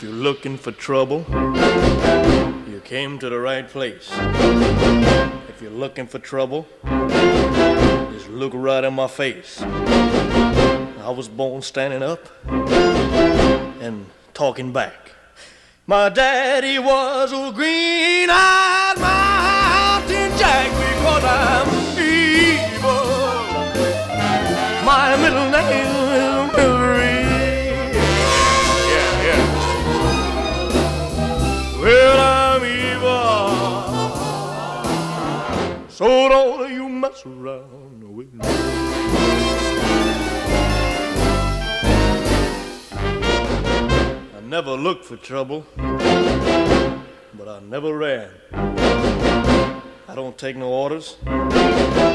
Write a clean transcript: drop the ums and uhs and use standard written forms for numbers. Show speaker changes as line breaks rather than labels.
you're looking for trouble, you came to the right place. If you're looking for trouble, just look right in my face. I was born standing up and talking back. My daddy was a green-eyed mountain jack because I'm evil. My middle name is Misery. Yeah. Well, I'm evil, so don't you mess around with me. I never looked for trouble, but I never ran. I don't take no orders.